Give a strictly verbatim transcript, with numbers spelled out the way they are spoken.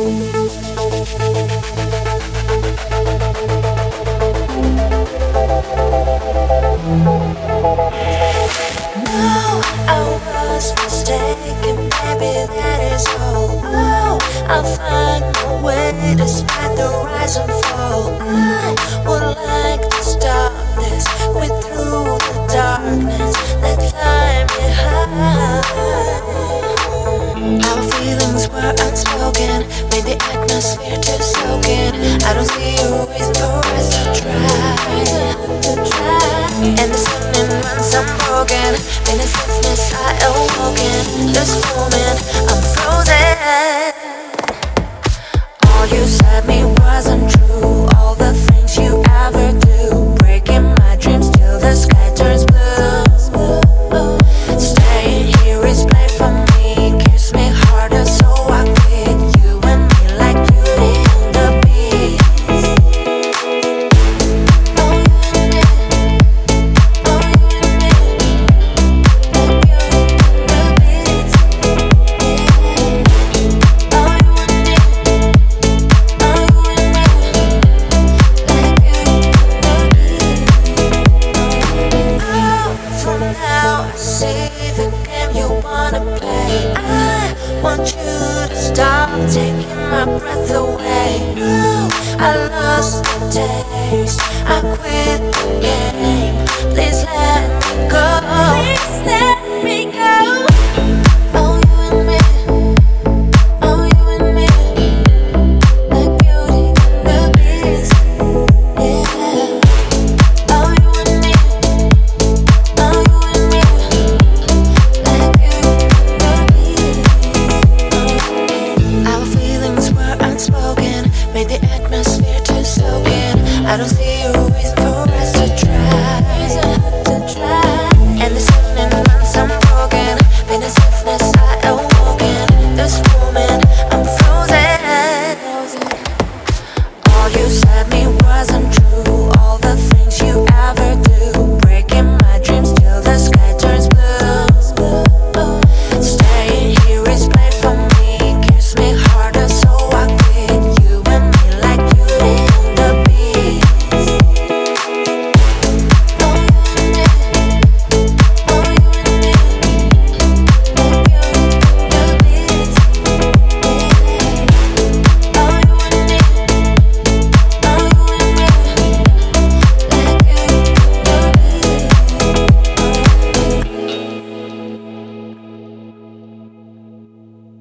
No, I was mistaken, maybe that is all. Oh, I'll find my way despite the rise and fall. I would like to stop this, with through the darkness that fly me high. Our feelings were unspoken, made the atmosphere to soak in. I don't see a reason for us to try, to try. And the swimming runs unbroken, in a sickness I awoken. This moment I'm frozen. All you said me wasn't true. All the things you ever do, breaking my dreams till the sky turns blue. Staying here is played for me. Kiss me harder so I quit. You and me like Beauty and the Beast. Oh, you and me. Oh, you and me. Like Beauty and the Beast. Yeah. Oh, you and me. Oh, you and me. Like Beauty and the Beast. Oh, from now I see the game you wanna play. I want you to stop taking my breath away. No, I lost the taste. I quit the game. Please let me go. Please let me go. Oh, you and me. Oh, you and me. Like Beauty and the Beast. Yeah. Oh, you and me. Oh, you and me. Like Beauty and the Beast. Our feelings were unspoken, made the atmosphere to soak in. I don't see